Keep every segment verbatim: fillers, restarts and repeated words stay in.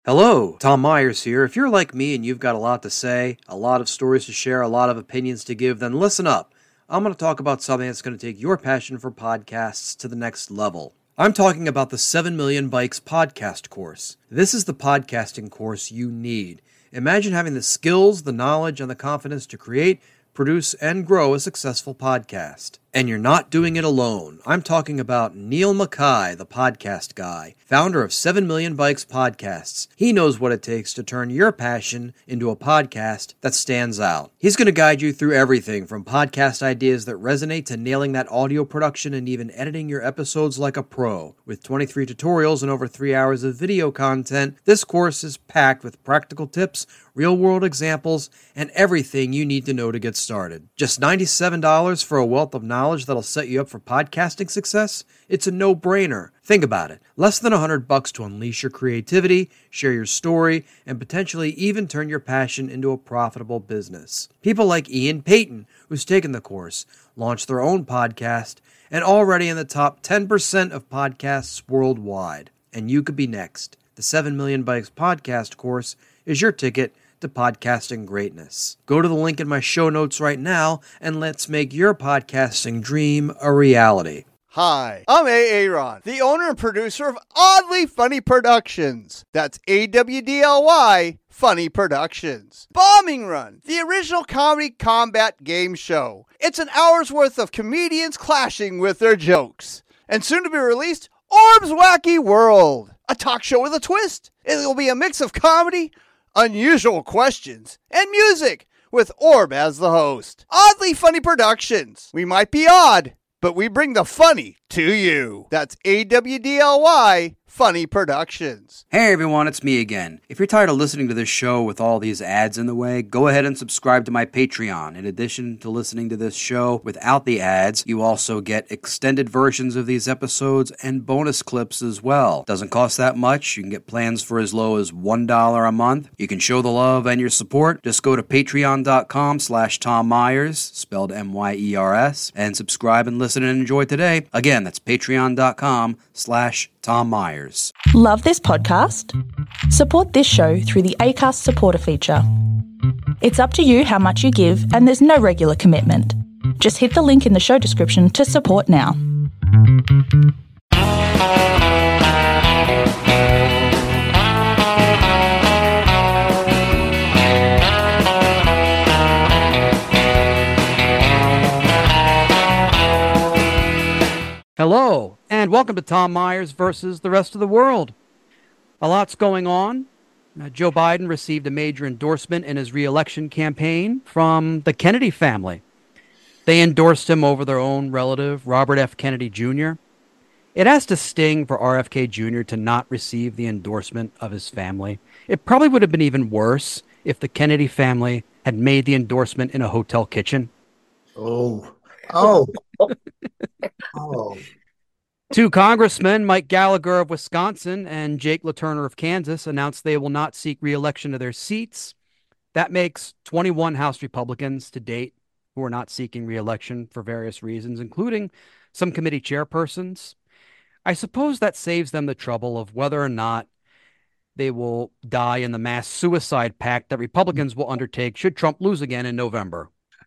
Hello, Tom Myers here. If you're like me and you've got a lot to say, a lot of stories to share, a lot of opinions to give, then listen up. I'm going to talk about something that's going to take your passion for podcasts to the next level. I'm talking about the seven million Bikes podcast course. This is the podcasting course you need. Imagine having the skills, the knowledge, and the confidence to create, produce, and grow a successful podcast. And you're not doing it alone. I'm talking about Neil Mackay, the podcast guy, founder of seven million Bikes podcasts. He knows what it takes to turn your passion into a podcast that stands out. He's going to guide you through everything from podcast ideas that resonate to nailing that audio production and even editing your episodes like a pro. With twenty-three tutorials and over three hours of video content, this course is packed with practical tips, real-world examples, and everything you need to know to get started. Just ninety-seven dollars for a wealth of knowledge that'll set you up for podcasting success? It's a no-brainer. Think about it. Less than one hundred bucks to unleash your creativity, share your story, and potentially even turn your passion into a profitable business. People like Ian Payton, who's taken the course, launched their own podcast, and already in the top ten percent of podcasts worldwide. And you could be next. The seven million Bikes podcast course is your ticket to podcasting greatness. Go to the link in my show notes right now and let's make your podcasting dream a reality. Hi, I'm A. Aaron, the owner and producer of Oddly Funny Productions. That's A W D L Y Funny Productions. Bombing Run, the original comedy combat game show. It's an hour's worth of comedians clashing with their jokes. And soon to be released, Orb's Wacky World, a talk show with a twist. It will be a mix of comedy, unusual questions, and music, with Orb as the host. Oddly Funny Productions. We might be odd, but we bring the funny to you. That's A W D L Y Funny Productions. Hey everyone, it's me again. If you're tired of listening to this show with all these ads in the way, go ahead and subscribe to my Patreon. In addition to listening to this show without the ads, you also get extended versions of these episodes and bonus clips as well. Doesn't cost that much. You can get plans for as low as one dollar a month. You can show the love and your support. Just go to patreon.com slash Tom Myers, spelled M Y E R S, and subscribe and listen and enjoy today. Again, that's patreon.com slash Tom Myers. Love this podcast? Support this show through the Acast supporter feature. It's up to you how much you give, and there's no regular commitment. Just hit the link in the show description to support now. Hello, and welcome to Tom Myers versus the rest of the world. A lot's going on. Uh, Joe Biden received a major endorsement in his re-election campaign from the Kennedy family. They endorsed him over their own relative, Robert F. Kennedy Junior It has to sting for R F K Junior to not receive the endorsement of his family. It probably would have been even worse if the Kennedy family had made the endorsement in a hotel kitchen. Oh, oh, oh. Two congressmen, Mike Gallagher of Wisconsin and Jake LaTurner of Kansas, announced they will not seek re-election to their seats. That makes twenty-one House Republicans to date who are not seeking re-election for various reasons, including some committee chairpersons. I suppose that saves them the trouble of whether or not they will die in the mass suicide pact that Republicans will undertake should Trump lose again in November.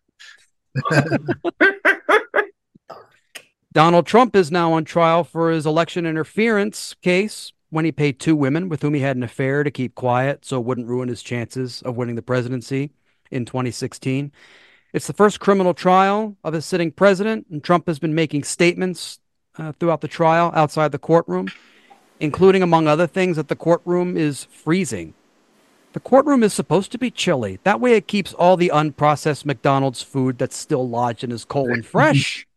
Donald Trump is now on trial for his election interference case when he paid two women with whom he had an affair to keep quiet so it wouldn't ruin his chances of winning the presidency in twenty sixteen. It's the first criminal trial of a sitting president, and Trump has been making statements uh, throughout the trial outside the courtroom, including, among other things, that the courtroom is freezing. The courtroom is supposed to be chilly. That way it keeps all the unprocessed McDonald's food that's still lodged in his colon fresh.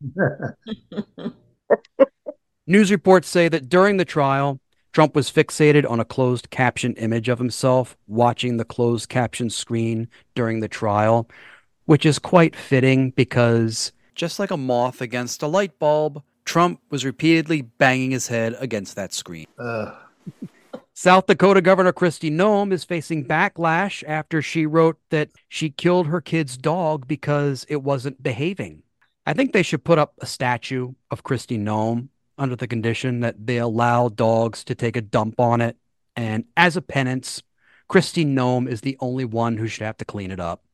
News reports say that during the trial, Trump was fixated on a closed caption image of himself watching the closed caption screen during the trial, which is quite fitting because, just like a moth against a light bulb, Trump was repeatedly banging his head against that screen. Uh. South Dakota Governor Kristi Noem is facing backlash after she wrote that she killed her kid's dog because it wasn't behaving. I think they should put up a statue of Kristi Noem under the condition that they allow dogs to take a dump on it And as a penance, Christine Nome is the only one who should have to clean it up.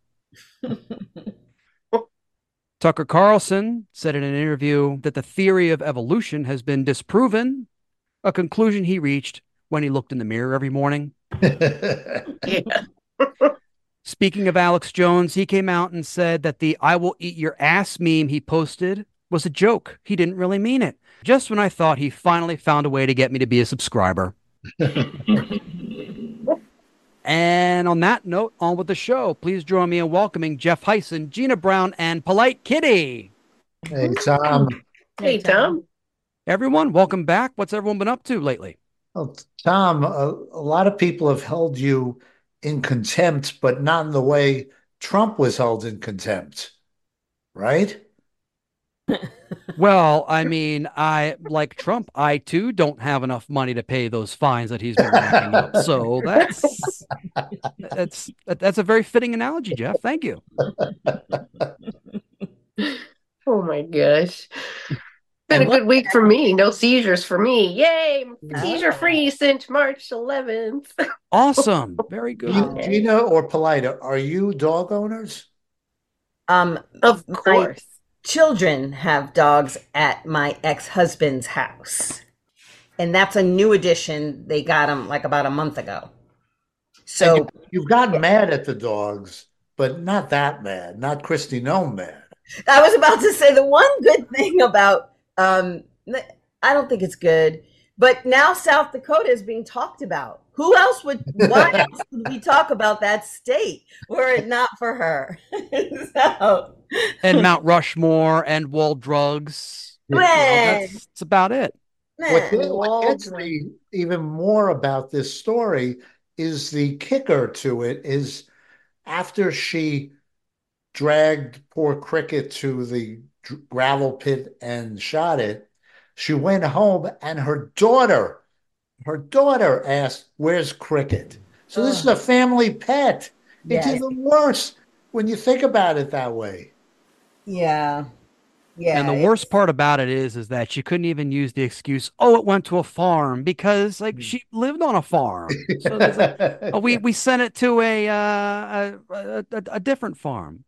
Tucker Carlson said in an interview that the theory of evolution has been disproven, a conclusion he reached when he looked in the mirror every morning. Yeah. Speaking of Alex Jones, he came out and said that the "I will eat your ass" meme he posted was a joke. He didn't really mean it. Just when I thought he finally found a way to get me to be a subscriber. And on that note, on with the show. Please join me in welcoming Jeff Hyson, Gina Brown, and Polite Kitty. Hey, Tom. Hey, Tom. Everyone, welcome back. What's everyone been up to lately? Well, Tom, a, a lot of people have held you in contempt, but not in the way Trump was held in contempt, right? Well, I mean, I like Trump. I too don't have enough money to pay those fines that he's been racking up. So that's that's that's a very fitting analogy, Jeff. Thank you. Oh my gosh. Been a good week for me. No seizures for me. Yay! Seizure free since March eleventh. Awesome. Very good. You, Gina or Polite, are you dog owners? Um, Of my course. children have dogs at my ex-husband's house, and that's a new addition. They got them like about a month ago. So You, you've gotten mad at the dogs, but not that mad. Not Christy Nome mad. I was about to say the one good thing about um, I don't think it's good, but now South Dakota is being talked about. Who else would? Why else would we talk about that state were it not for her? So, And Mount Rushmore and Wall Drugs. You know, man, that's, that's about it. What, man. gets- what gets me even more about this story is the kicker to it is after she dragged poor Cricket to the dr- gravel pit and shot it, she went home and her daughter, her daughter asked, "Where's Cricket?" So this is a family pet. It's Yes. even worse when you think about it that way. Yeah, yeah. And the it's- worst part about it is, is that she couldn't even use the excuse, "Oh, it went to a farm," because like she lived on a farm. So there's like, oh, we we sent it to a uh, a, a a a different farm.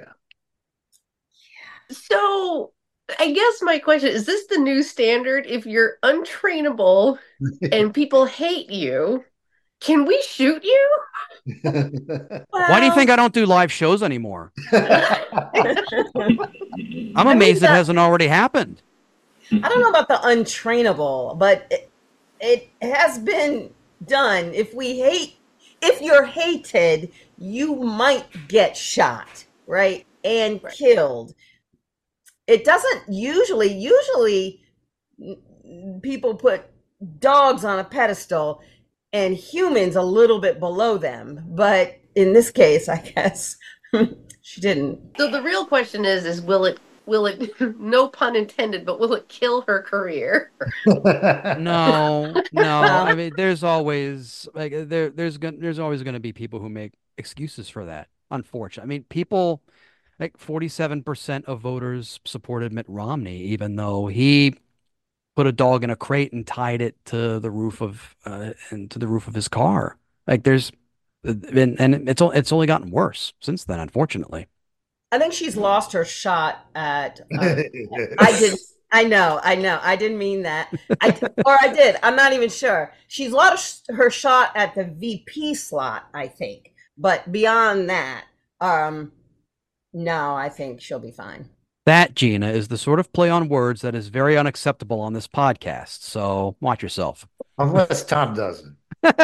So I guess my question is this the new standard? If you're untrainable and people hate you, can we shoot you? Why do you think I don't do live shows anymore? I'm I mean, amazed it that- hasn't already happened. I don't know about the untrainable, but it, it has been done. If we hate, if you're hated, you might get shot, right? And Right. killed. It doesn't usually, usually n- people put dogs on a pedestal and humans a little bit below them. But in this case, I guess she didn't. So the real question is, is will it, will it, no pun intended, but will it kill her career? No, no. I mean, there's always like there there's gonna there's always going to be people who make excuses for that. Unfortunately, I mean, people like forty-seven percent of voters supported Mitt Romney, even though he put a dog in a crate and tied it to the roof of uh, and to the roof of his car. Like there's and, and it's o- it's only gotten worse since then, unfortunately. I think she's lost her shot at. Uh, I did. I know. I know. I didn't mean that. I or I did. I'm not even sure. She's lost her shot at the V P slot, I think. But beyond that, um, no, I think she'll be fine. That, Gina, is the sort of play on words that is very unacceptable on this podcast. So watch yourself. Unless Tom doesn't.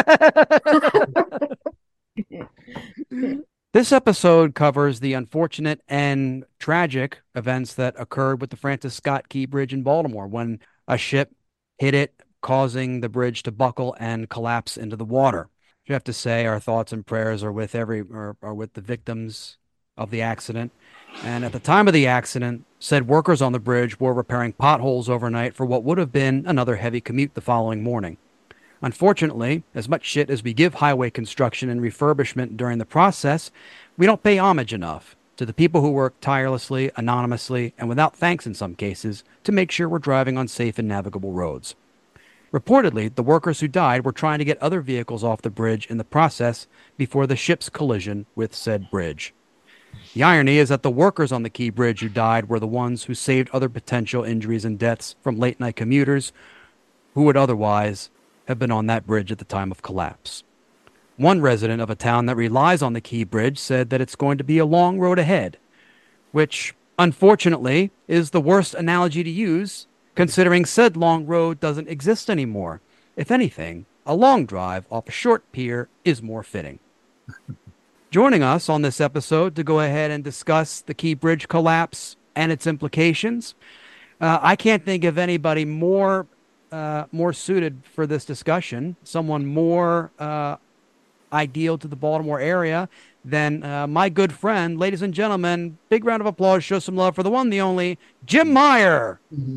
This episode covers the unfortunate and tragic events that occurred with the Francis Scott Key Bridge in Baltimore when a ship hit it, causing the bridge to buckle and collapse into the water. You have to say our thoughts and prayers are with every are, are with the victims of the accident. And at the time of the accident, said workers on the bridge were repairing potholes overnight for what would have been another heavy commute the following morning. Unfortunately, as much shit as we give highway construction and refurbishment during the process, we don't pay homage enough to the people who work tirelessly, anonymously, and without thanks in some cases, to make sure we're driving on safe and navigable roads. Reportedly, the workers who died were trying to get other vehicles off the bridge in the process before the ship's collision with said bridge. The irony is that the workers on the Key Bridge who died were the ones who saved other potential injuries and deaths from late-night commuters who would otherwise have been on that bridge at the time of collapse. One resident of a town that relies on the Key Bridge said that it's going to be a long road ahead, which, unfortunately, is the worst analogy to use, considering said long road doesn't exist anymore. If anything, a long drive off a short pier is more fitting. Joining us on this episode to go ahead and discuss the Key Bridge collapse and its implications, uh, I can't think of anybody more uh, more suited for this discussion, someone more uh, ideal to the Baltimore area than uh, my good friend. Ladies and gentlemen, big round of applause, show some love for the one, the only, Jim Meyer.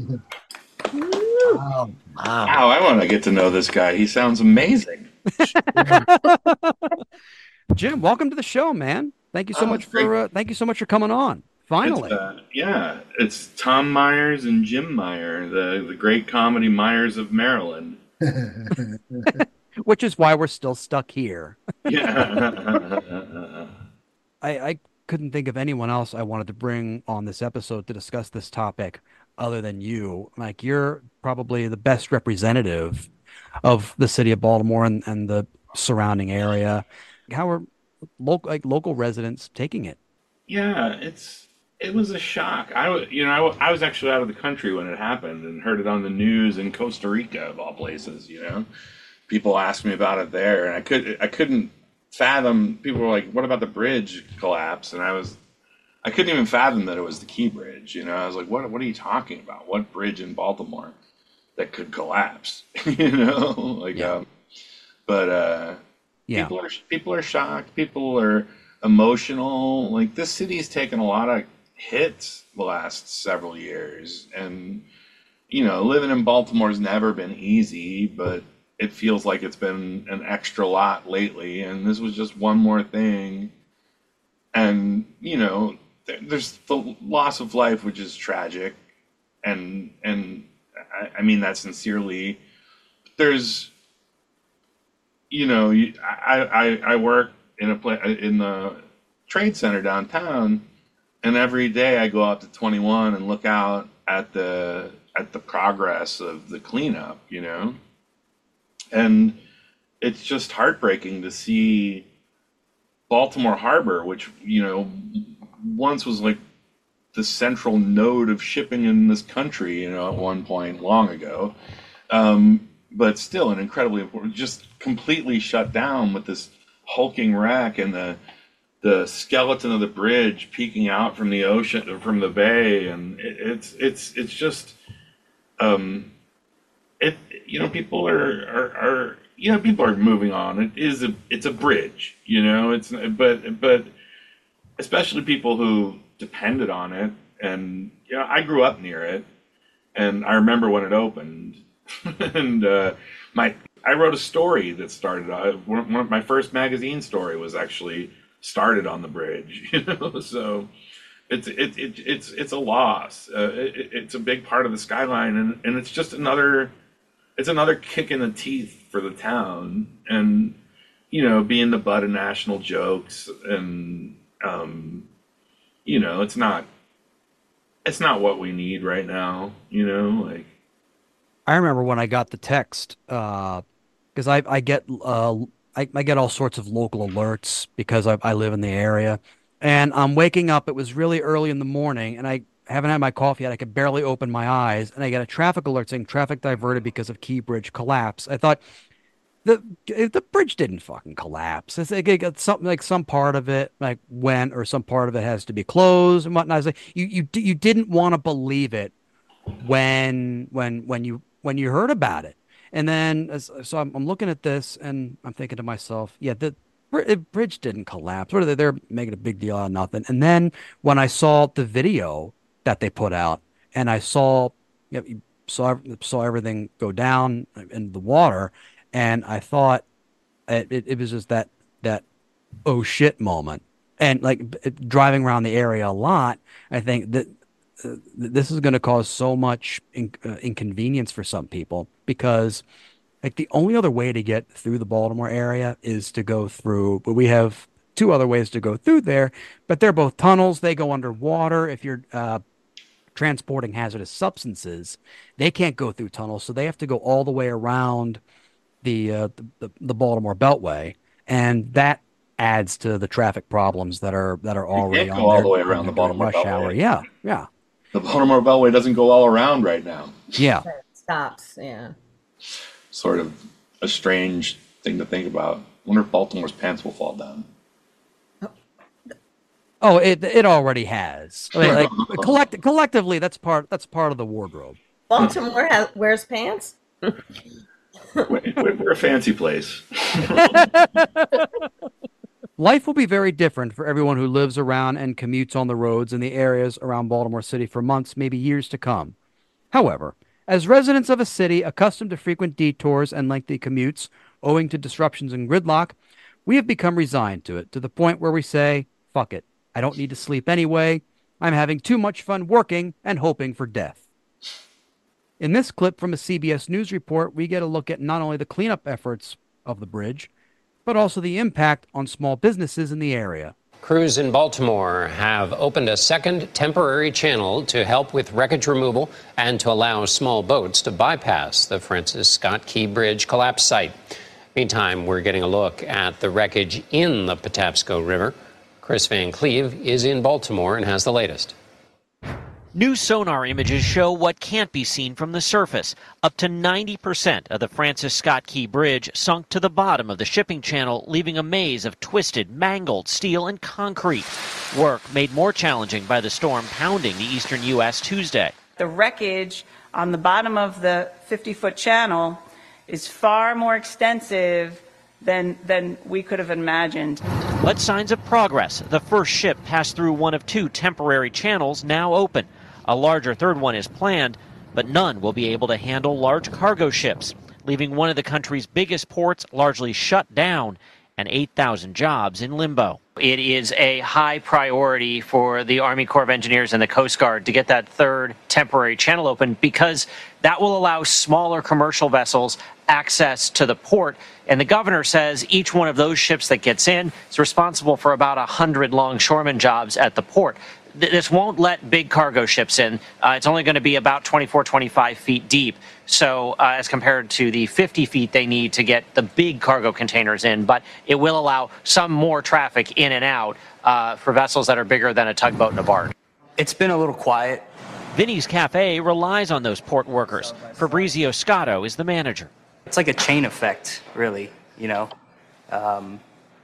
Wow. Wow, I want to get to know this guy. He sounds amazing. Jim, welcome to the show, man. Thank you so Oh, much great. for uh, thank you so much for coming on. Finally, It's, uh, yeah, it's Tom Myers and Jim Meyer, the, the great comedy Myers of Maryland. which is why we're still stuck here. Yeah. I, I couldn't think of anyone else I wanted to bring on this episode to discuss this topic other than you. Like, you're probably the best representative of the city of Baltimore and, and the surrounding area. How are local like local residents taking it? Yeah, it's it was a shock. I was, you know, I, wa- I was actually out of the country when it happened and heard it on the news in Costa Rica, of all places. You know, people asked me about it there, and I could I couldn't fathom. People were like, "What about the bridge collapse?" And I was, I couldn't even fathom that it was the Key Bridge. You know, I was like, "What? What are you talking about? What bridge in Baltimore that could collapse?" You know, like, Yeah. um, but uh, Yeah, people are people are shocked. People are emotional. Like, this city's taken a lot of hits the last several years, and you know, living in Baltimore's never been easy, but it feels like it's been an extra lot lately, and this was just one more thing. And you know, there, there's the loss of life, which is tragic, and and I, I mean that sincerely. There's, you know, you- I, I, I work in a pla in the trade center downtown, and every day I go out to twenty-one and look out at the at the progress of the cleanup, you know, and it's just heartbreaking to see Baltimore Harbor, which, you know, once was like the central node of shipping in this country, you know, at one point long ago. Um, but still an incredibly important, just completely shut down with this hulking wreck and the the skeleton of the bridge peeking out from the ocean, from the bay, and it, it's it's it's just, um, it you know, people are, are are you know, people are moving on. It is a it's a bridge, you know, it's but but especially people who depended on it, and you know, I grew up near it, and I remember when it opened. And uh, my I wrote a story that started. Uh, one one of my first magazine story was actually started on the bridge. You know, so it's it, it it's it's a loss. Uh, it, it's a big part of the skyline, and, and it's just another it's another kick in the teeth for the town. And you know, being the butt of national jokes, and um, you know, it's not it's not what we need right now. You know, like. I remember when I got the text, uh, because I I get uh I, I get all sorts of local alerts because I I live in the area, and I'm waking up. It was really early in the morning, and I haven't had my coffee yet. I could barely open my eyes, and I get a traffic alert saying traffic diverted because of Key Bridge collapse. I thought the the bridge didn't fucking collapse. It's like it got something like some part of it like went, or some part of it has to be closed and whatnot. I was like, you you di- you didn't want to believe it when when when you when you heard about it. And then as, so I'm, I'm looking at this and I'm thinking to myself, yeah, the br- bridge didn't collapse. What are they? They're making a big deal out of nothing. And then when I saw the video that they put out, and I saw, you know, saw saw everything go down in the water, and I thought it, it, it was just that that oh shit moment. And like b- driving around the area a lot, I think that uh, this is going to cause so much in, uh, inconvenience for some people, because like the only other way to get through the Baltimore area is to go through, but we have two other ways to go through there, but they're both tunnels. They go underwater. If you're uh, transporting hazardous substances, they can't go through tunnels, so they have to go all the way around the uh, the, the Baltimore Beltway, and that adds to the traffic problems that are that are already you can't on go all their, the way around the during Baltimore rush Beltway. hour. Yeah, yeah, The Baltimore Beltway doesn't go all around right now. yeah. It stops. Yeah. Sort of a strange thing to think about. I wonder if Baltimore's pants will fall down. Oh, it it already has. I mean, like collect, collectively, that's part that's part of the wardrobe. Baltimore has, wears pants. We're, we're a fancy place. Life will be very different for everyone who lives around and commutes on the roads in the areas around Baltimore City for months, maybe years to come. However, as residents of a city accustomed to frequent detours and lengthy commutes owing to disruptions and gridlock, we have become resigned to it, to the point where we say, fuck it, I don't need to sleep anyway. I'm having too much fun working and hoping for death. In this clip from a C B S News report, we get a look at not only the cleanup efforts of the bridge, but also the impact on small businesses in the area. Crews in Baltimore have opened a second temporary channel to help with wreckage removal and to allow small boats to bypass the Francis Scott Key Bridge collapse site. Meantime, we're getting a look at the wreckage in the Patapsco River. Chris Van Cleve is in Baltimore and has the latest. New sonar images show what can't be seen from the surface. Up to ninety percent of the Francis Scott Key Bridge sunk to the bottom of the shipping channel, leaving a maze of twisted, mangled steel and concrete. Work made more challenging by the storm pounding the eastern U S Tuesday. The wreckage on the bottom of the fifty-foot channel is far more extensive than, than we could have imagined. But signs of progress. The first ship passed through one of two temporary channels now open. A larger third one is planned, but none will be able to handle large cargo ships, leaving one of the country's biggest ports largely shut down and eight thousand jobs in limbo. It is a high priority for the Army Corps of Engineers and the Coast Guard to get that third temporary channel open, because that will allow smaller commercial vessels access to the port. And the governor says each one of those ships that gets in is responsible for about one hundred longshoreman jobs at the port. This won't let big cargo ships in. Uh, it's only going to be about twenty-four, twenty-five feet deep. So uh, as compared to the fifty feet they need to get the big cargo containers in. But it will allow some more traffic in and out uh, for vessels that are bigger than a tugboat and a barge. It's been a little quiet. Vinny's Cafe relies on those port workers. Fabrizio Scotto is the manager. It's like a chain effect, really, you know. Um,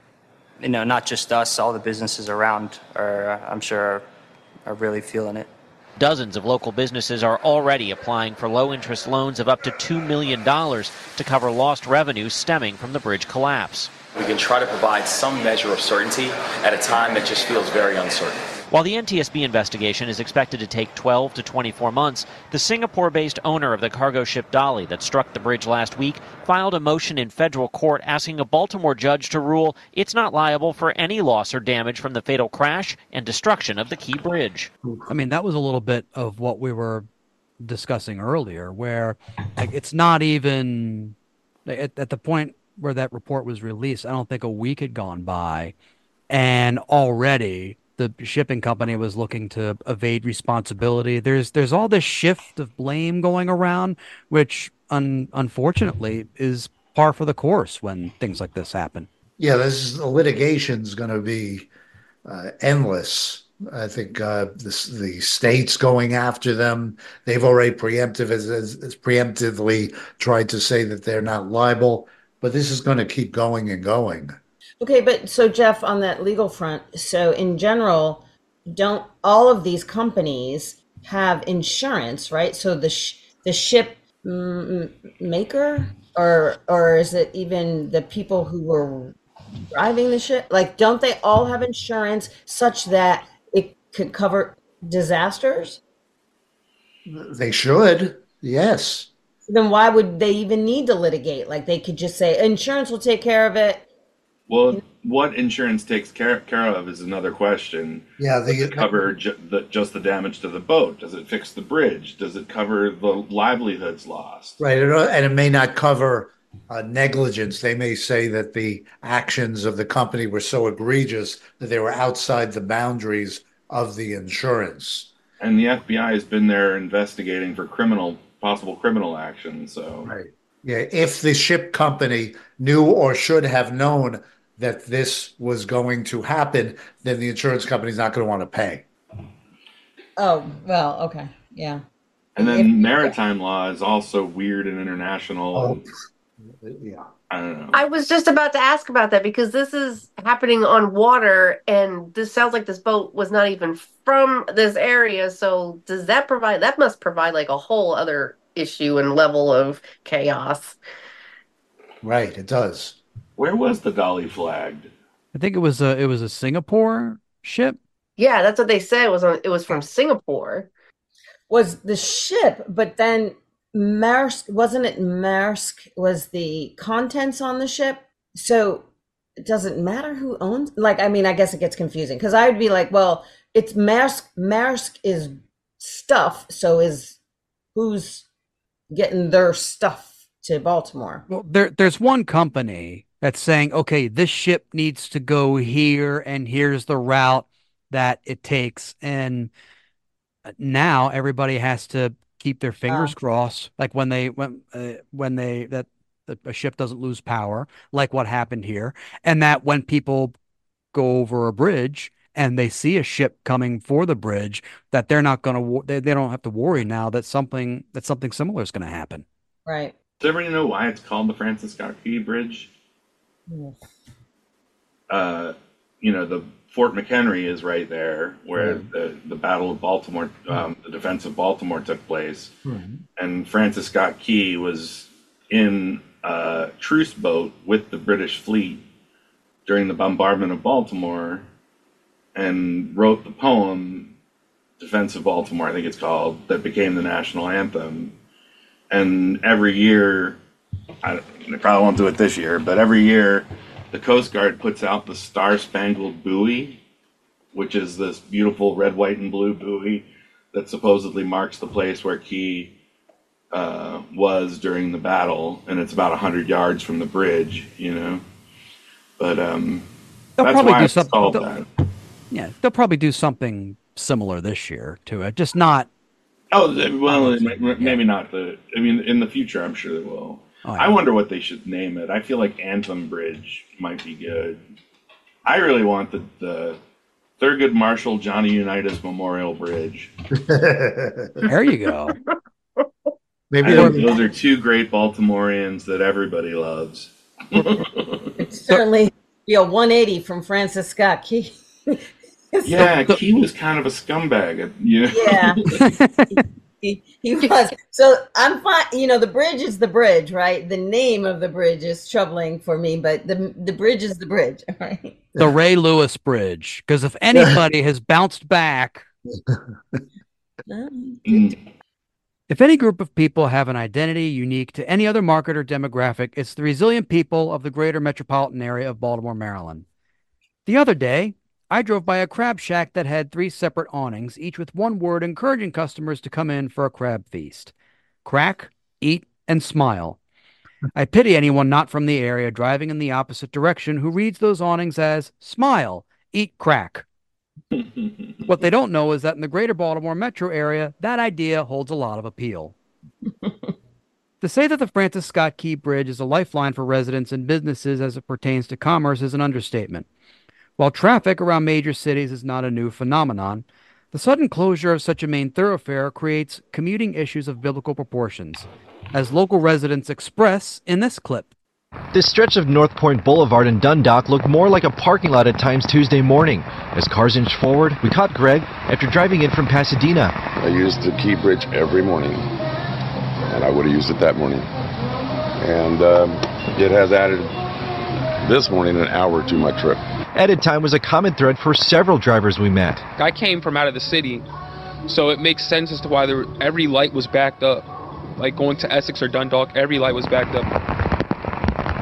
you know, not just us, all the businesses around are, I'm sure, are really feeling it. Dozens of local businesses are already applying for low-interest loans of up to two million dollars to cover lost revenues stemming from the bridge collapse. We can try to provide some measure of certainty at a time that just feels very uncertain. While the N T S B investigation is expected to take twelve to twenty-four months, the Singapore-based owner of the cargo ship Dolly that struck the bridge last week filed a motion in federal court asking a Baltimore judge to rule it's not liable for any loss or damage from the fatal crash and destruction of the Key Bridge. I mean, that was a little bit of what we were discussing earlier, where like it's not even at, at the point where that report was released, I don't think a week had gone by, and already the shipping company was looking to evade responsibility. There's there's all this shift of blame going around, which un, unfortunately is par for the course when things like this happen. Yeah, this is, the litigation's going to be uh, endless. I think uh, this, the state's going after them. They've already preemptive as, as, as preemptively tried to say that they're not liable, but this is going to keep going and going. Okay, but so Jeff, on that legal front, so in general, don't all of these companies have insurance, right? So the sh- the ship mm, maker, or or is it even the people who were driving the ship? Like, don't they all have insurance such that it could cover disasters? They should, yes. Then why would they even need to litigate? Like, they could just say insurance will take care of it. Well, what insurance takes care, care of is another question. Yeah, the, Does it cover ju- the, just the damage to the boat? Does it fix the bridge? Does it cover the livelihoods lost? right, and it may not cover uh, negligence. They may say that the actions of the company were so egregious that they were outside the boundaries of the insurance. And the F B I has been there investigating for criminal, possible criminal action. So, right, yeah, if the ship company knew or should have known that this was going to happen, then the insurance company's not going to want to pay. Oh, well, okay. Yeah. And then If- maritime law is also weird and international. Oh, and, yeah. I don't know. I was just about to ask about that because this is happening on water, and this sounds like this boat was not even from this area. So does that provide, that must provide like a whole other issue and level of chaos. Right, it does. Where was the Dolly flagged? I think it was a it was a Singapore ship. Yeah, that's what they said. It was on, it was from Singapore. Was the ship, but then Maersk, wasn't it Maersk was the contents on the ship? So it doesn't matter who owns, like, I mean, I guess it gets confusing because I would be like, well, it's Maersk, Maersk is stuff, so is who's getting their stuff to Baltimore? Well, there there's one company that's saying, okay, this ship needs to go here, and here's the route that it takes, and now everybody has to keep their fingers Oh. crossed, like when they when uh, when they that, that a ship doesn't lose power, like what happened here, and that when people go over a bridge and they see a ship coming for the bridge, that they're not going to they, they don't have to worry now that something that something similar is going to happen. Right. Does everybody know why it's called the Francis Scott Key Bridge? Yes. Uh, you know, the Fort McHenry is right there where the, the Battle of Baltimore, um, the defense of Baltimore took place. And Francis Scott Key was in a truce boat with the British fleet during the bombardment of Baltimore and wrote the poem, Defense of Baltimore, I think it's called, that became the national anthem. And every year, I, I probably won't do it this year, but every year the Coast Guard puts out the Star Spangled Buoy, which is this beautiful red, white, and blue buoy that supposedly marks the place where Key uh, was during the battle, and it's about one hundred yards from the bridge, you know. But um, They'll that's probably why do it's something. called they'll- that. Yeah, they'll probably do something similar this year to it, just not. Oh, well, it might- maybe not the. I mean, in the future, I'm sure they will. Oh, yeah. I wonder what they should name it. I feel like Anthem Bridge might be good. I really want the, the Thurgood Marshall Johnny Unitas Memorial Bridge. There you go. Maybe I they're- think those are two great Baltimoreans that everybody loves. It'd certainly be a one eighty from Francis Scott Key. Yeah, Key was kind of a scumbag. You know? Yeah. He, he was. So I'm fine. You know, the bridge is the bridge, right? The name of the bridge is troubling for me, but the the bridge is the bridge, right? The Ray Lewis Bridge, because if anybody has bounced back, Mm. if any group of people have an identity unique to any other market or demographic, it's the resilient people of the greater metropolitan area of Baltimore, Maryland. The other day, I drove by a crab shack that had three separate awnings, each with one word encouraging customers to come in for a crab feast. Crack, eat, and smile. I pity anyone not from the area driving in the opposite direction who reads those awnings as smile, eat crack. What they don't know is that in the greater Baltimore metro area, that idea holds a lot of appeal. To say that the Francis Scott Key Bridge is a lifeline for residents and businesses as it pertains to commerce is an understatement. While traffic around major cities is not a new phenomenon, the sudden closure of such a main thoroughfare creates commuting issues of biblical proportions, as local residents express in this clip. This stretch of North Point Boulevard and Dundalk looked more like a parking lot at times Tuesday morning. As cars inched forward, we caught Greg after driving in from Pasadena. I use the Key Bridge every morning, and I would have used it that morning. And um, it has added this morning an hour to my trip. Added time was a common thread for several drivers we met. I came from out of the city, so it makes sense as to why there, every light was backed up. Like going to Essex or Dundalk, every light was backed up.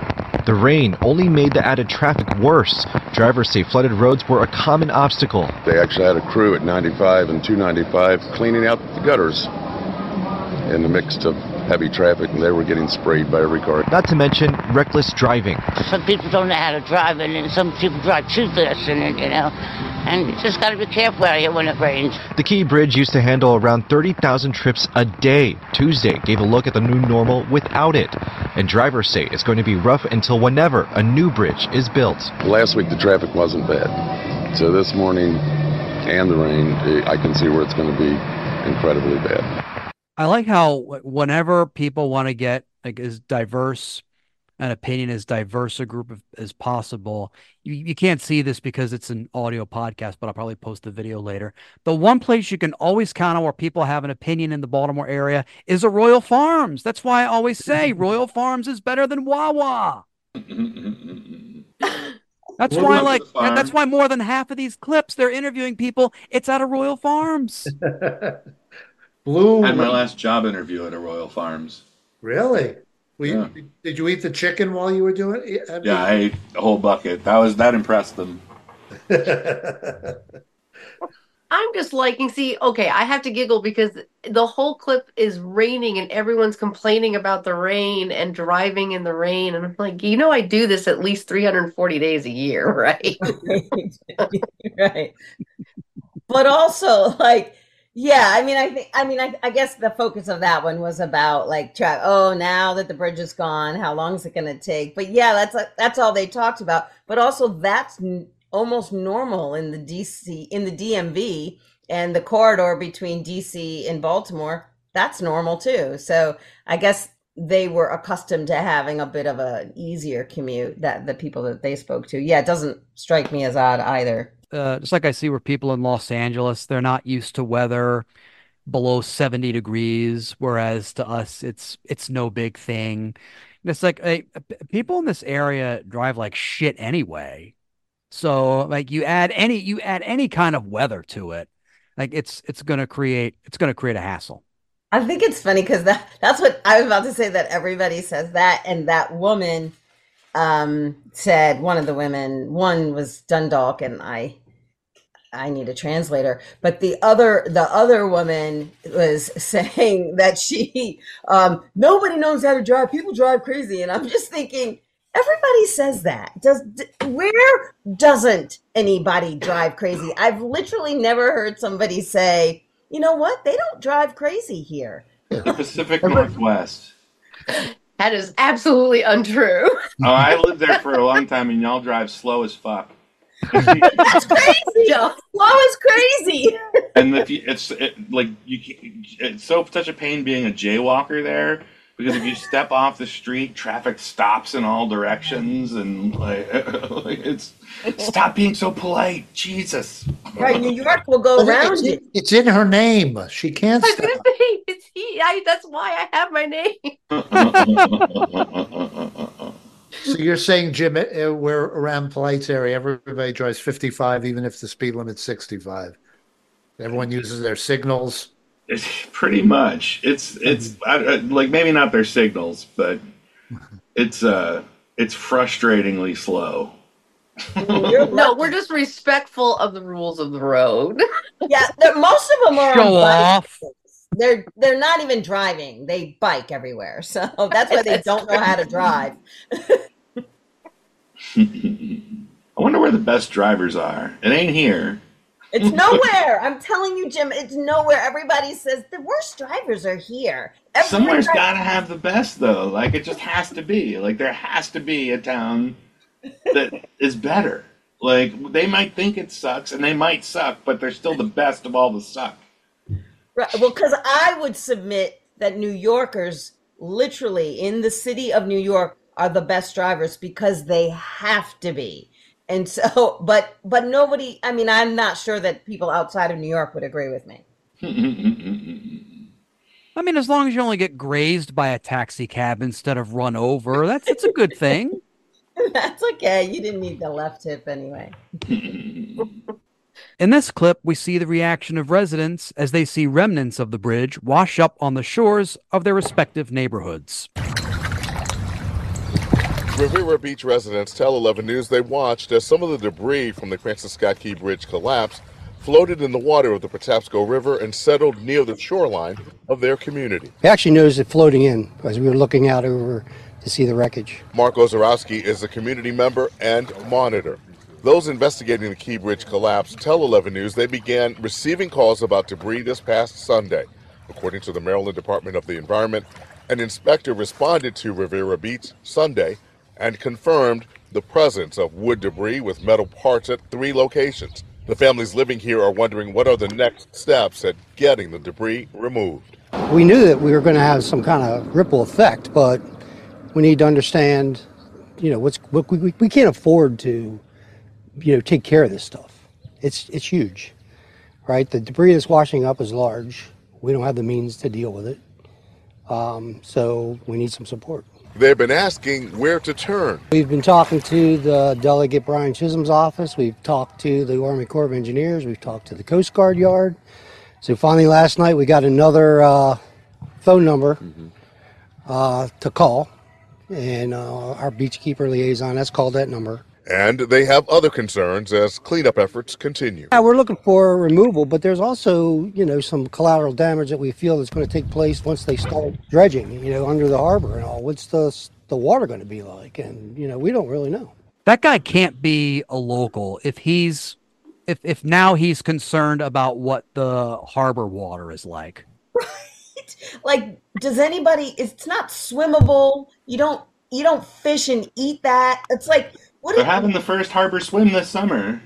The rain only made the added traffic worse. Drivers say flooded roads were a common obstacle. They actually had a crew at ninety-five and two ninety-five cleaning out the gutters in the mix of heavy traffic, and they were getting sprayed by every car. Not to mention reckless driving. Some people don't know how to drive, and then some people drive too fast, and you know, and you just got to be careful out here when it rains. The Key Bridge used to handle around thirty thousand trips a day. Tuesday gave a look at the new normal without it. And drivers say it's going to be rough until whenever a new bridge is built. Last week the traffic wasn't bad. So this morning and the rain, I can see where it's going to be incredibly bad. I like how whenever people want to get like as diverse an opinion, as diverse a group of, as possible, you, you can't see this because it's an audio podcast, but I'll probably post the video later. The one place you can always count on where people have an opinion in the Baltimore area is a Royal Farms. That's why I always say Royal Farms is better than Wawa. That's Well, why, look like, at the farm. that's why more than half of these clips they're interviewing people. It's at a Royal Farms. Blue. I had my last job interview at a Royal Farms. Really? Were you, Yeah. Did you eat the chicken while you were doing it? I mean- Yeah, I ate a whole bucket. That was that impressed them. I'm just liking, see, okay, I have to giggle because the whole clip is raining and everyone's complaining about the rain and driving in the rain. And I'm like, you know, I do this at least three hundred forty days a year, right? Right. But also, like, yeah, I mean, I think, I mean, I, I guess the focus of that one was about like, tra- oh, now that the bridge is gone, how long is it going to take? But yeah, that's that's all they talked about. But also, that's n- almost normal in the D C, in the D M V, and the corridor between D C and Baltimore. That's normal too. So I guess they were accustomed to having a bit of an easier commute. That the people that they spoke to, yeah, it doesn't strike me as odd either. Uh, just like I see where people in Los Angeles, they're not used to weather below seventy degrees, whereas to us, it's it's no big thing. And it's like hey, people in this area drive like shit anyway. So like you add any you add any kind of weather to it, like it's it's gonna create it's gonna create a hassle. I think it's funny because that, that's what I was about to say, that everybody says that. And that woman um, said, one of the women, one was Dundalk, and I I need a translator. But the other the other woman was saying that she, um, nobody knows how to drive. People drive crazy. And I'm just thinking, everybody says that. Does where doesn't anybody drive crazy? I've literally never heard somebody say, you know what? They don't drive crazy here. The Pacific Northwest. That is absolutely untrue. Oh, I lived there for a long time, and y'all drive slow as fuck. That's crazy. Slow is crazy. And if you, it's it, like you, it's so such a pain being a jaywalker there, because if you step off the street, traffic stops in all directions, and like, like it's stop being so polite, Jesus. Right, New York will go Well, around it's, it. it's in her name. She can't I was stop. gonna say it's he. I, that's why I have my name. So you're saying, Jim, uh, we're around Polite's area, everybody drives fifty-five, even if the speed limit's sixty-five. Everyone uses their signals. It's pretty much. It's it's I, I, like maybe not their signals, but it's uh it's frustratingly slow. No, we're just respectful of the rules of the road. Yeah, they're- most of them are Show on off. bikes. They're they're not even driving. They bike everywhere. So that's why they don't know how to drive. I wonder where the best drivers are. It ain't here. It's nowhere. I'm telling you, Jim, it's nowhere. Everybody says the worst drivers are here. Every Somewhere's driver- got to have the best, though. Like, it just has to be. Like, there has to be a town that is better. Like, they might think it sucks, and they might suck, but they're still the best of all the suck. Right. Well, because I would submit that New Yorkers, literally in the city of New York, are the best drivers because they have to be. And so, but but nobody. I mean, I'm not sure that people outside of New York would agree with me. I mean, as long as you only get grazed by a taxi cab instead of run over, that's that's a good thing. That's okay. You didn't need the left tip anyway. In this clip, we see the reaction of residents as they see remnants of the bridge wash up on the shores of their respective neighborhoods. Riviera Beach residents tell eleven News they watched as some of the debris from the Francis Scott Key Bridge collapsed, floated in the water of the Patapsco River, and settled near the shoreline of their community. We actually noticed it floating in as we were looking out over to see the wreckage. Mark Ozarowski is a community member and monitor. Those investigating the Key Bridge collapse tell eleven News they began receiving calls about debris this past Sunday. According to the Maryland Department of the Environment, an inspector responded to Riviera Beach Sunday and confirmed the presence of wood debris with metal parts at three locations. The families living here are wondering what are the next steps at getting the debris removed. We knew that we were going to have some kind of ripple effect, but we need to understand, you know, what's what we, we can't afford to, you know, take care of this stuff. It's it's huge, right? The debris that's washing up is large. We don't have the means to deal with it, um, so we need some support. They've been asking where to turn. We've been talking to the Delegate Brian Chisholm's office. We've talked to the Army Corps of Engineers. We've talked to the Coast Guard Yard. So finally last night we got another uh, phone number mm-hmm. uh, to call. And uh, our beachkeeper liaison has called that number. And they have other concerns as cleanup efforts continue. Yeah, we're looking for removal, but there's also, you know, some collateral damage that we feel is going to take place once they start dredging, you know, under the harbor and all. What's the the water going to be like? And, you know, we don't really know. That guy can't be a local if he's if if now he's concerned about what the harbor water is like. Right? Like, does anybody? It's not swimmable. You don't you don't fish and eat that. It's like. What They're having the first harbor swim this summer.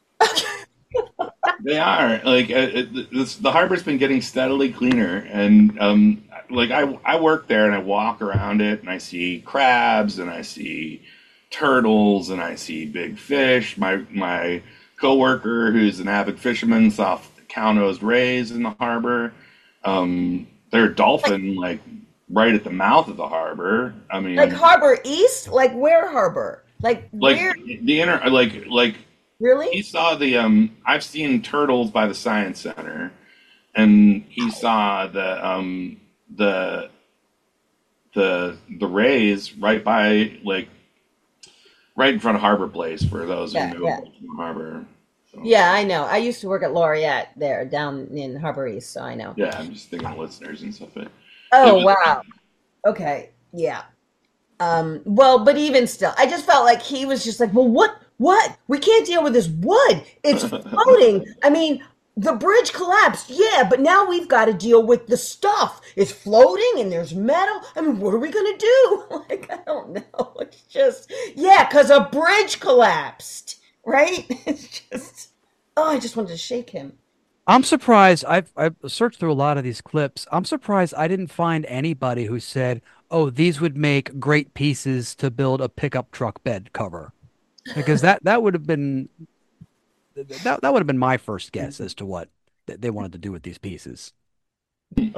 They are like uh, it, this, the harbor's been getting steadily cleaner, and um, like I I work there and I walk around it and I see crabs and I see turtles and I see big fish. My my coworker, who's an avid fisherman, saw cow-nosed rays in the harbor. Um, there's a dolphin like right at the mouth of the harbor. I mean, like Harbor East, like where harbor? Like, like where? the inner, like, like. Really? He saw the um. I've seen turtles by the Science Center, and he saw the um the the the rays right by like right in front of Harbor Place for those Yeah, who know yeah. Harbor. Yeah, I know. I used to work at Laureate there down in Harbor East, so I know. Yeah, I'm just thinking of listeners and stuff. But Oh wow. Okay. Yeah. Um, well, but even still, I just felt like he was just like, well, what, what? We can't deal with this wood. It's floating. I mean, the bridge collapsed. Yeah, but now we've got to deal with the stuff. It's floating and there's metal. I mean, what are we going to do? Like, I don't know. It's just, yeah, because a bridge collapsed, right? It's just, oh, I just wanted to shake him. I'm surprised. I've I've searched through a lot of these clips. I'm surprised I didn't find anybody who said, "Oh, these would make great pieces to build a pickup truck bed cover," because that that would have been that that would have been my first guess as to what they wanted to do with these pieces. All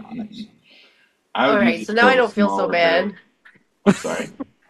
right, so now I don't feel so bad. I'm sorry.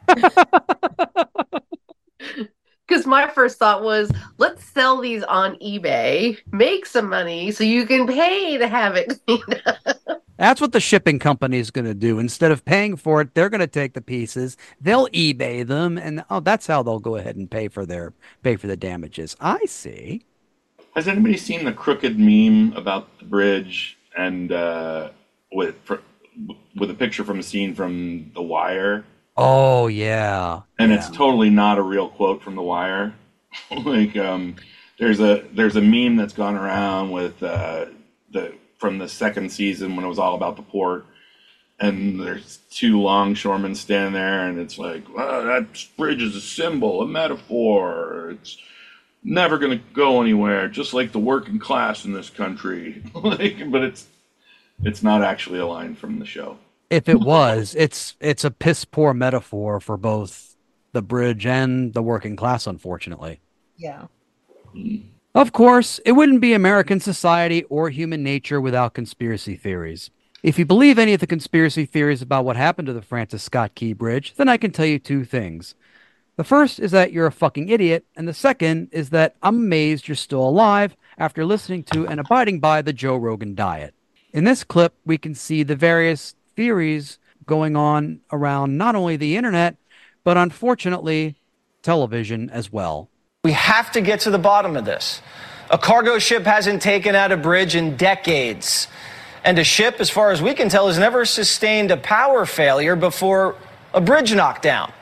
Because my first thought was, let's sell these on eBay, make some money, so you can pay to have it cleaned up. That's what the shipping company is going to do. Instead of paying for it, they're going to take the pieces, they'll eBay them, and oh, that's how they'll go ahead and pay for their pay for the damages. I see. Has anybody seen the crooked meme about the bridge and uh, with for, with a picture from a scene from The Wire? Oh yeah, and yeah. It's totally not a real quote from The Wire. Like, um, there's a there's a meme that's gone around with uh, the from the second season when it was all about the port, and there's two longshoremen standing there, and it's like, well, that bridge is a symbol, a metaphor. It's never going to go anywhere, just like the working class in this country. Like, but it's it's not actually a line from the show. If it was, it's it's a piss poor metaphor for both the bridge and the working class, unfortunately. Yeah. Of course, it wouldn't be American society or human nature without conspiracy theories. If you believe any of the conspiracy theories about what happened to the Francis Scott Key Bridge, then I can tell you two things. The first is that you're a fucking idiot, and the second is that I'm amazed you're still alive after listening to and abiding by the Joe Rogan diet. In this clip, we can see the various theories going on around not only the internet, but unfortunately, television as well. We have to get to the bottom of this. A cargo ship hasn't taken out a bridge in decades. And a ship, as far as we can tell, has never sustained a power failure before a bridge knocked down.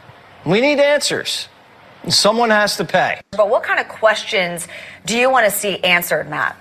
We need answers. Someone has to pay. But what kind of questions do you want to see answered, Matt?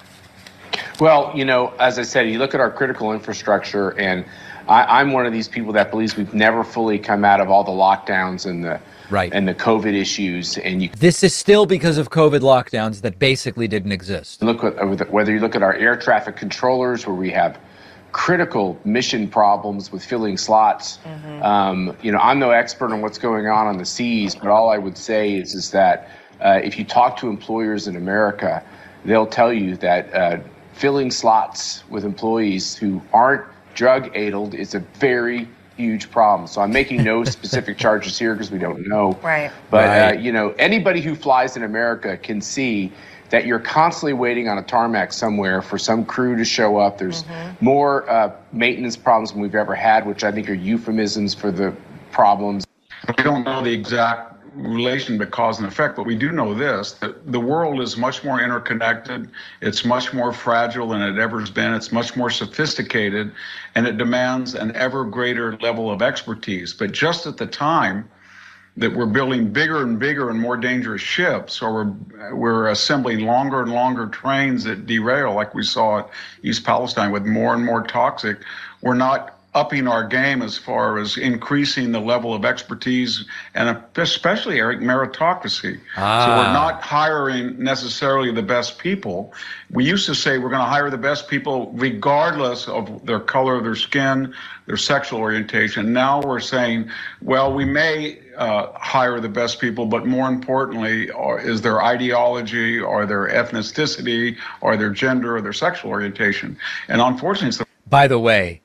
Well, you know, as I said, you look at our critical infrastructure, and I, I'm one of these people that believes we've never fully come out of all the lockdowns and the right. and the COVID issues. And you This is still because of COVID lockdowns that basically didn't exist. look at whether you look at our air traffic controllers, where we have critical mission problems with filling slots. Mm-hmm. Um, you know, I'm no expert on what's going on on the seas, but all I would say is is that uh, if you talk to employers in America, they'll tell you that uh, filling slots with employees who aren't drug-addled is a very huge problem. So I'm making no specific charges here because we don't know. Right. But, Right. Uh, you know, anybody who flies in America can see that you're constantly waiting on a tarmac somewhere for some crew to show up. There's Mm-hmm. more uh, maintenance problems than we've ever had, which I think are euphemisms for the problems. We don't know the exact relation to cause and effect, but we do know this, that the world is much more interconnected. It's much more fragile than it ever has been. It's much more sophisticated, and it demands an ever greater level of expertise. But just at the time that we're building bigger and bigger and more dangerous ships, or we're, we're assembling longer and longer trains that derail, like we saw at East Palestine with more and more toxic, we're not upping our game as far as increasing the level of expertise and especially, Eric, meritocracy. Ah. So we're not hiring necessarily the best people. We used to say we're going to hire the best people regardless of their color of their skin, their sexual orientation. Now we're saying, well, we may uh, hire the best people, but more importantly, or is their ideology or their ethnicity or their gender or their sexual orientation. And unfortunately, it's the By the way,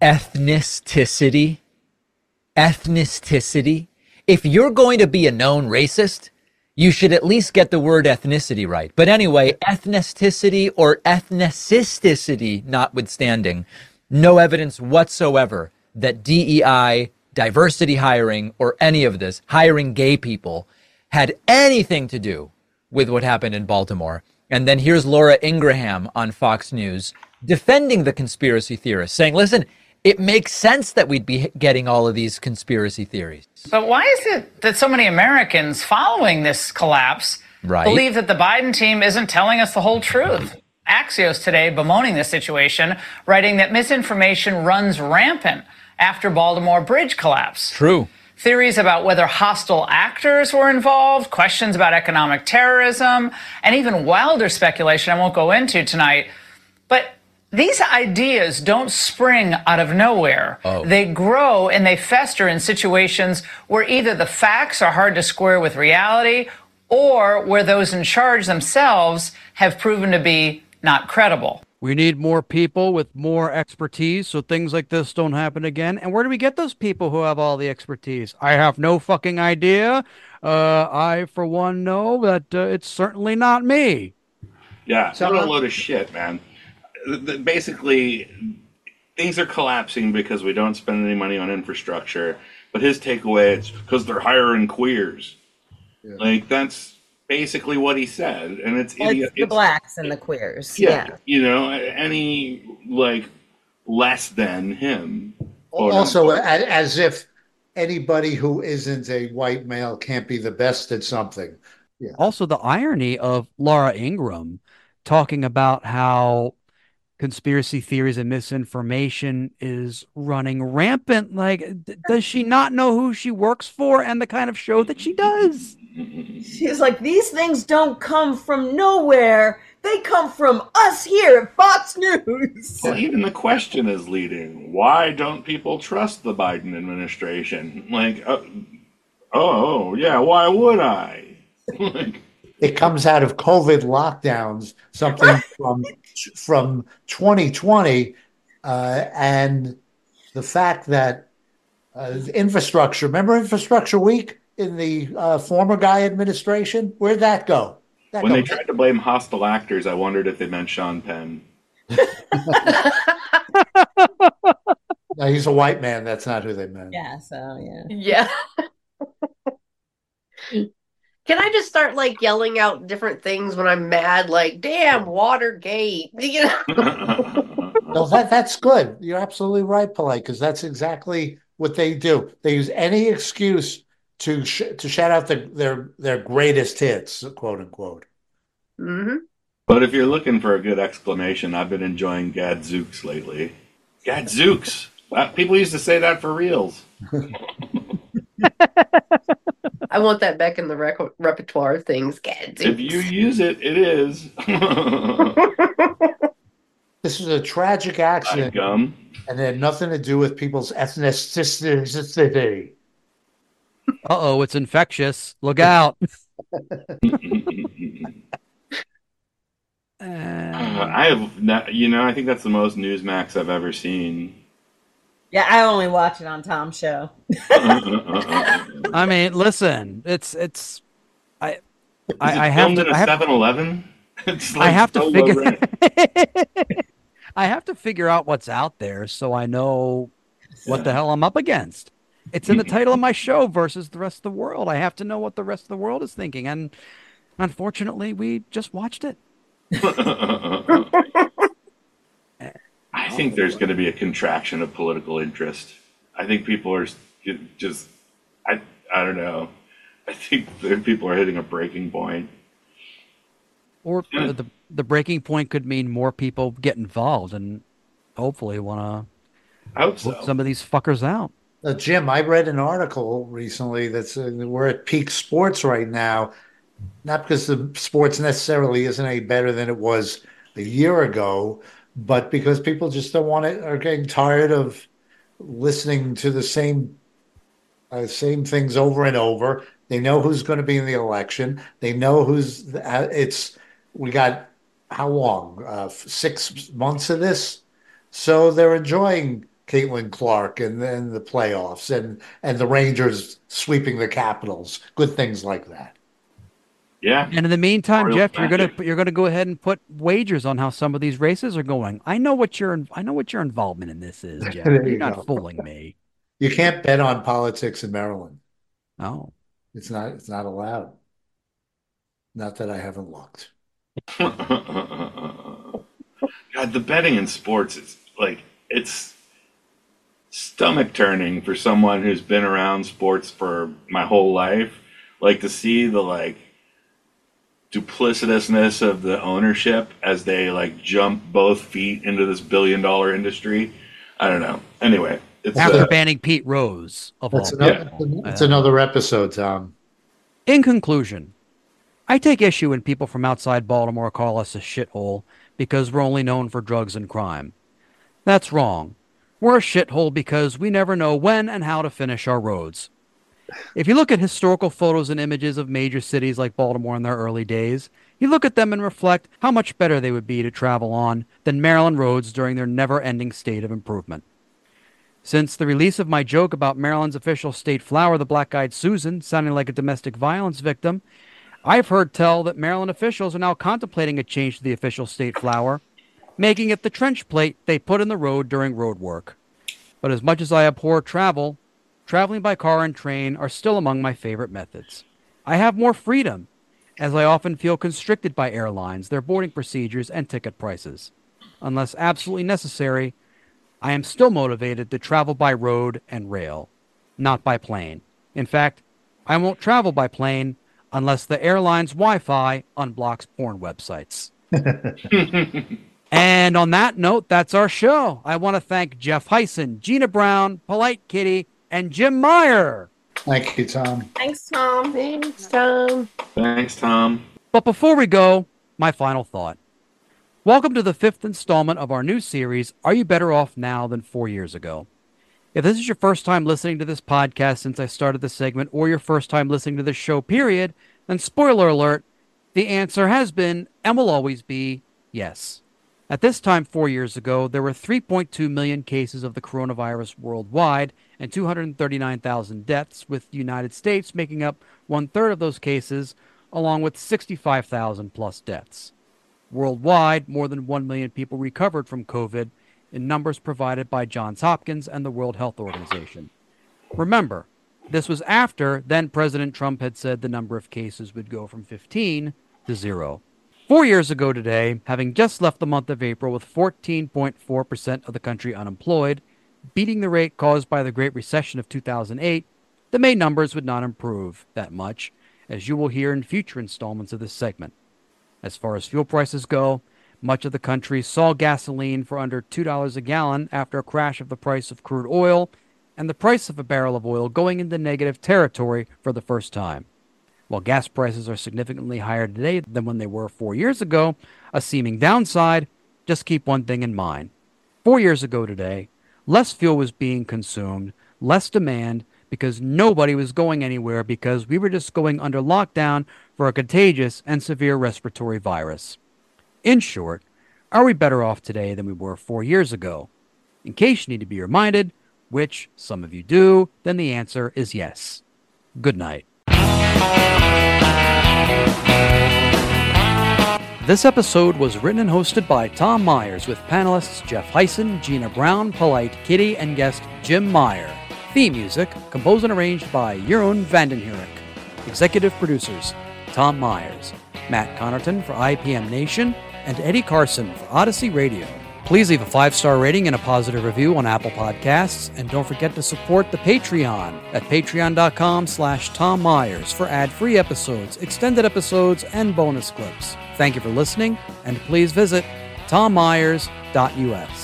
ethnicity, ethnicity. If you're going to be a known racist, you should at least get the word ethnicity right. But anyway, ethnicity or ethnicity notwithstanding, no evidence whatsoever that D E I, diversity hiring, or any of this, hiring gay people, had anything to do with what happened in Baltimore. And then here's Laura Ingraham on Fox News defending the conspiracy theorists, saying, listen, it makes sense that we'd be getting all of these conspiracy theories. But why is it that so many Americans following this collapse Right. believe that the Biden team isn't telling us the whole truth? Axios today bemoaning the situation, writing that misinformation runs rampant after Baltimore Bridge collapse. True. Theories about whether hostile actors were involved, questions about economic terrorism, and even wilder speculation I won't go into tonight. But these ideas don't spring out of nowhere. Oh. They grow and they fester in situations where either the facts are hard to square with reality or where those in charge themselves have proven to be not credible. We need more people with more expertise so things like this don't happen again. And where do we get those people who have all the expertise? I have no fucking idea. Uh, I, for one, know that uh, it's certainly not me. Yeah, So, what a uh, load of shit, man. Th- th- Basically, things are collapsing because we don't spend any money on infrastructure. But his takeaway is because they're hiring queers. Like, that's basically what he said. And it's It's idiot. the blacks and the queers. Yeah, Yeah. you know, any, like, less than him. quote Also, unquote. a- as if anybody who isn't a white male can't be the best at something. Yeah. Also, the irony of Laura Ingraham talking about how conspiracy theories and misinformation is running rampant. Like, d- does she not know who she works for and the kind of show that she does? She's like, these things don't come from nowhere. They come from us here at Fox News. Well, even the question is leading. Why don't people trust the Biden administration? Like, uh, oh, yeah, why would I? like, It comes out of COVID lockdowns, something from from twenty twenty, uh, and the fact that uh, infrastructure. Remember Infrastructure Week in the uh, former guy administration? Where'd that go? That when go- they tried to blame hostile actors, I wondered if they meant Sean Penn. No, he's a white man. That's not who they meant. Yeah, so yeah. Yeah. Can I just start like yelling out different things when I'm mad? Like, damn, Watergate. You know? No, that that's good. You're absolutely right, Polite, because that's exactly what they do. They use any excuse to sh to shout out the, their their greatest hits, quote unquote. Mm-hmm. But if you're looking for a good explanation, I've been enjoying Gadzooks lately. Gadzooks. Uh, People used to say that for reals. I want that back in the rec repertoire of things. Gadzooks. If you use it, it is. This is a tragic accident, Gum. and it had nothing to do with people's ethnicity. Uh-oh, it's infectious. Look out. Uh, I have, not, you know, I think that's the most Newsmax I've ever seen. Yeah, I only watch it on Tom's show. I mean, listen, it's it's I I, I have to. In a I have, seven eleven? It's like I have so to figure. low rent. I have to figure out what's out there so I know what the hell I'm up against. It's in the title of my show versus the rest of the world. I have to know what the rest of the world is thinking, and unfortunately, we just watched it. I think there's going to be a contraction of political interest. I think people are just, I, I don't know. I think that people are hitting a breaking point. Or the the breaking point could mean more people get involved and hopefully want I hope to so. put some of these fuckers out. Uh, Jim, I read an article recently that's uh, we're at peak sports right now, not because the sports necessarily isn't any better than it was a year ago, but because people just don't want it, are getting tired of listening to the same uh, same things over and over. They know who's going to be in the election. They know who's uh, it's. We got how long? Uh, six months of this, so they're enjoying Caitlin Clark and then the playoffs and and the Rangers sweeping the Capitals. Good things like that. Yeah. And in the meantime, Real Jeff, you're gonna magic. you're gonna go ahead and put wagers on how some of these races are going. I know what your I know what your involvement in this is, Jeff. There You're you not go. fooling me. You can't bet on politics in Maryland. Oh, It's not. It's not allowed. Not that I haven't looked. God, the betting in sports is like, it's stomach turning for someone who's been around sports for my whole life. Like to see the like duplicitousness of the ownership as they like jump both feet into this billion dollar industry. I don't know. Anyway, it's after uh, banning Pete Rose of That's all another. people. It's Uh, another episode, Tom. In conclusion, I take issue when people from outside Baltimore call us a shithole because we're only known for drugs and crime. That's wrong. We're a shithole because we never know when and how to finish our roads. If you look at historical photos and images of major cities like Baltimore in their early days, you look at them and reflect how much better they would be to travel on than Maryland roads during their never-ending state of improvement. Since the release of my joke about Maryland's official state flower, the black-eyed Susan, sounding like a domestic violence victim, I've heard tell that Maryland officials are now contemplating a change to the official state flower, making it the trench plate they put in the road during road work. But as much as I abhor travel, traveling by car and train are still among my favorite methods. I have more freedom, as I often feel constricted by airlines, their boarding procedures, and ticket prices. Unless absolutely necessary, I am still motivated to travel by road and rail, not by plane. In fact, I won't travel by plane unless the airline's Wi-Fi unblocks porn websites. And on that note, that's our show. I want to thank Jeff Heisen, Gina Brown, Polite Kitty, and Jim Meyer. Thank you, Tom. Thanks, Tom. Thanks, Tom. Thanks, Tom. But before we go, my final thought. Welcome to the fifth installment of our new series, Are You Better Off Now Than Four Years Ago? If this is your first time listening to this podcast since I started the segment, or your first time listening to this show, period, then spoiler alert, the answer has been, and will always be, yes. At this time four years ago, there were three point two million cases of the coronavirus worldwide and two hundred thirty-nine thousand deaths, with the United States making up one-third of those cases, along with sixty-five thousand plus deaths. Worldwide, more than one million people recovered from COVID, in numbers provided by Johns Hopkins and the World Health Organization. Remember, This was after then President Trump had said the number of cases would go from fifteen to zero. Four years ago today, having just left the month of April with fourteen point four percent of the country unemployed, beating the rate caused by the Great Recession of two thousand eight, the May numbers would not improve that much, as you will hear in future installments of this segment. As far as fuel prices go, much of the country saw gasoline for under two dollars a gallon after a crash of the price of crude oil and the price of a barrel of oil going into negative territory for the first time. While gas prices are significantly higher today than when they were four years ago, a seeming downside, just keep one thing in mind. Four years ago today, less fuel was being consumed, less demand, because nobody was going anywhere because we were just going under lockdown for a contagious and severe respiratory virus. In short, are we better off today than we were four years ago? In case you need to be reminded, which some of you do, then the answer is yes. Good night. This episode was written and hosted by Tom Myers with panelists Jeff Heisen, Gina Brown, Polite Kitty, and guest Jim Meyer. Theme music composed and arranged by Jeroen Vandenhurik. Executive producers Tom Myers, Matt Connerton for I P M Nation, and Eddie Carson for Odyssey Radio. Please leave a five-star rating and a positive review on Apple Podcasts, and don't forget to support the Patreon at patreon.com slash Tom Myers for ad-free episodes, extended episodes, and bonus clips. Thank you for listening, and please visit tom myers dot u s.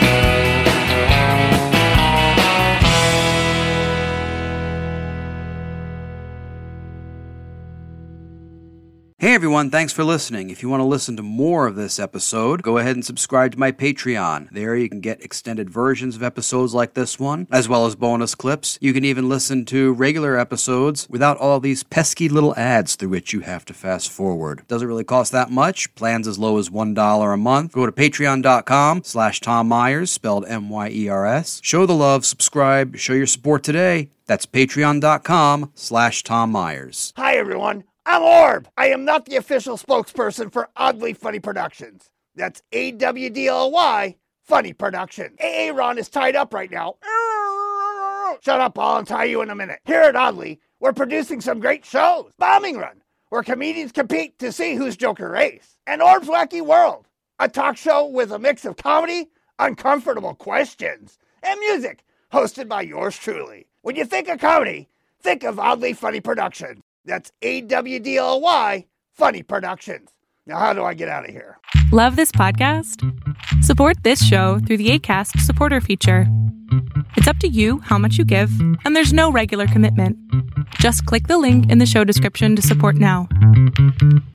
Hey everyone, thanks for listening. If you want to listen to more of this episode, go ahead and subscribe to my Patreon. There you can get extended versions of episodes like this one, as well as bonus clips. You can even listen to regular episodes without all these pesky little ads through which you have to fast forward. Doesn't really cost that much. Plans as low as one dollar a month. Go to patreon.com slash Tom Myers, spelled M Y E R S. Show the love, subscribe, show your support today. That's patreon.com slash Tom Myers. Hi everyone. I'm Orb. I am not the official spokesperson for Oddly Funny Productions. That's A W D L Y, Funny Productions. A A Ron is tied up right now. Shut up, I'll untie you in a minute. Here at Oddly, we're producing some great shows. Bombing Run, where comedians compete to see who's Joker Race. And Orb's Wacky World, a talk show with a mix of comedy, uncomfortable questions, and music, hosted by yours truly. When you think of comedy, think of Oddly Funny Productions. That's A W D L Y, Funny Productions. Now, how do I get out of here? Love this podcast? Support this show through the Acast supporter feature. It's up to you how much you give, and there's no regular commitment. Just click the link in the show description to support now.